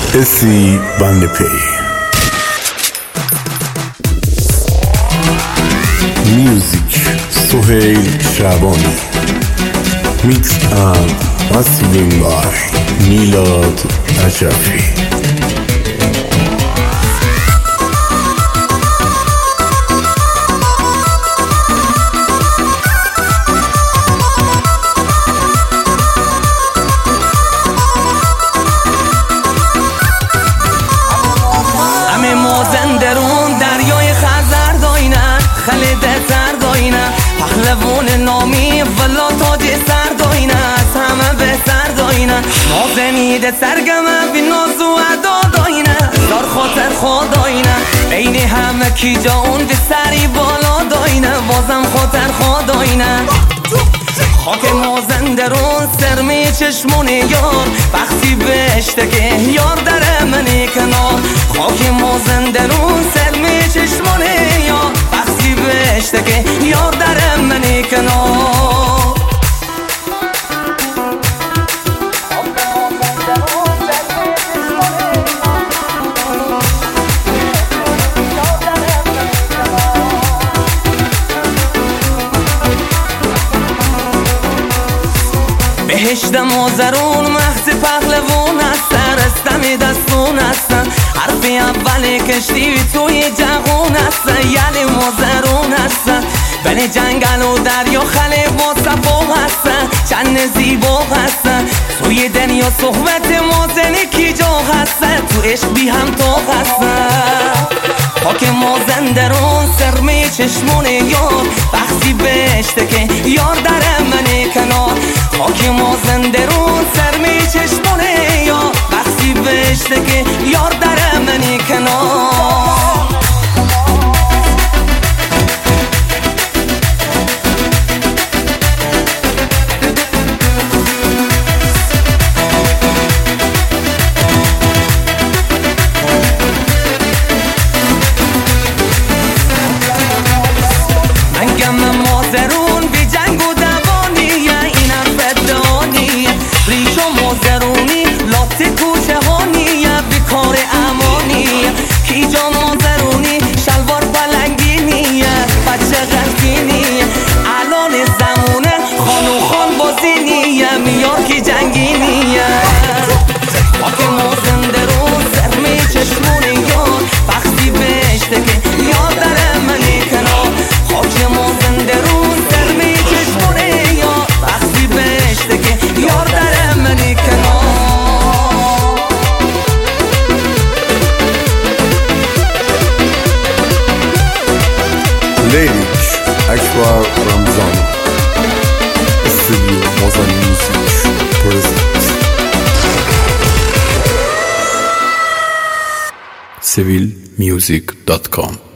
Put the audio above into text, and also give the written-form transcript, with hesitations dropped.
اسی بند پی میوزیک سهیل شعبانی میکس اند مسترینگ بای میلاد نجفی. پهلوان نامی ولا تاج سر داینه از همه بهتر داینه نازنیده سرگمه بی ناز و ادا داینه دار خاطر خداینه عین همه کی جا اون به سری بالا داینه بازم خاطر خداینه خاک مازندرون سرمی چشمون یار وقتی بهشته که یار در منی کنار خاک مازندرون سرمی چشمون یار وقتی بهشته که یار در منی کنار. بهشت مازرون محض پهلوان هستن رستم دستون هستن حرف اول کشتی توی جهون هستن یعنی مازرون هستن بین جنگل و دریا خلق و صفا هستن چند زیبا هستن توی دنیا صحبت مازنی کی جا هستن تو عشق بی هم تا هستن خاک مازندرون سرمی چشمون یار وقتی بهشته که یار در منی کنار خاک مازندرون سرمی چشمون یار وقتی بهشته که یار در منی کنار. مازرون بی جنگ و دوانیه اینم فدانیه ریش و مازرونی لات کوچه هانیه بیکار امانیه کی جا مازرونی شلوار پلنگینیه بچه غلطینیه الان زمونه خانو خان بازینیه میار کی جنگینیه خاک مازندرون سرمی چشمون یار وقتی بهشته که یار در منی کنار خاک مازندرون سرمی چشمون یار وقتی بهشته که یار در منی کنار. لیک اکبر رمضان استودیو مازن میوزیک پرزنت civilmusic.com